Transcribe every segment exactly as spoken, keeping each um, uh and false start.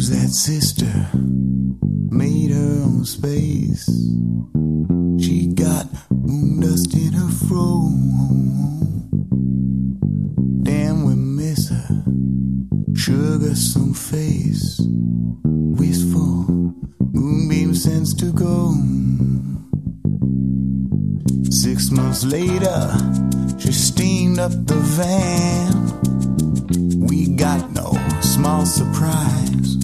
that sister made her own space. She got moon dust in her fro. Damn, we miss her. Sugar some face. Wistful moonbeam sends to go. Six months later, she steamed up the van. We got no small surprise.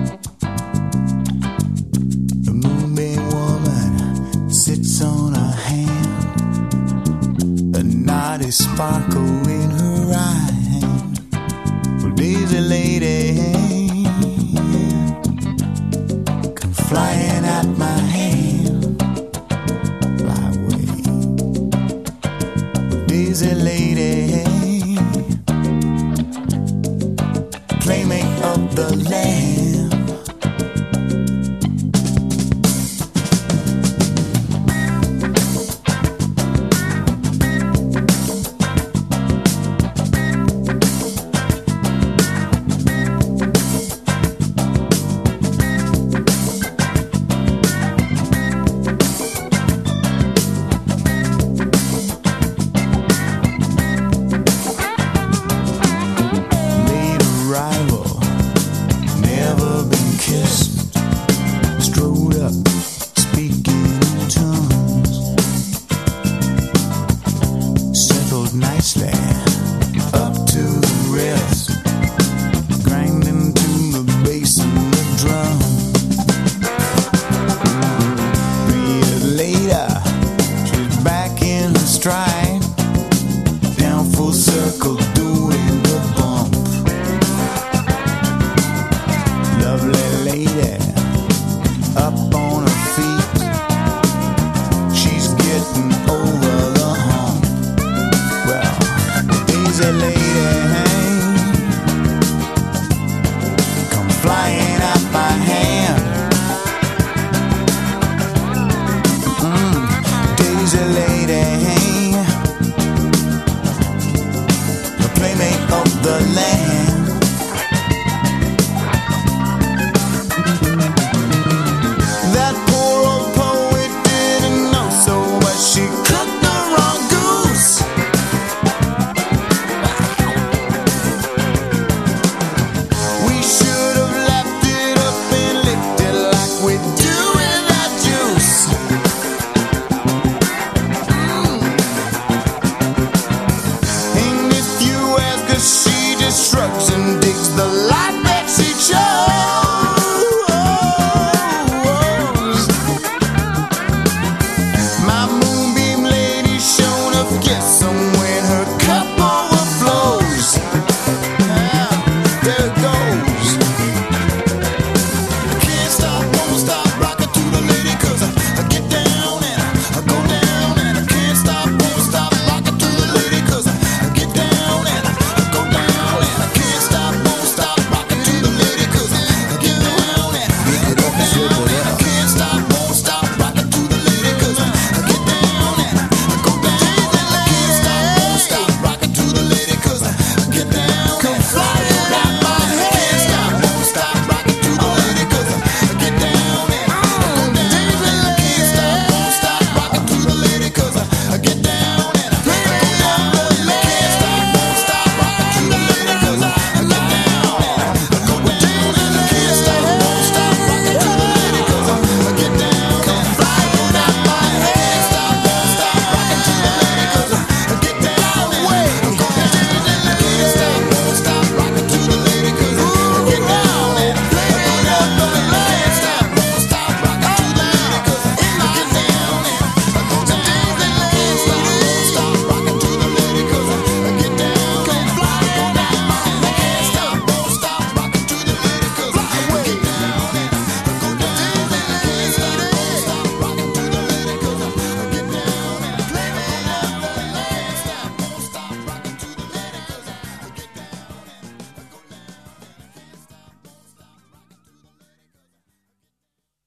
The moonbeam woman sits on her hand, a naughty sparkle in her eye. Well, Daisy lady, come flying at my hand. Fly away. Well, Daisy lady, playmate of the land.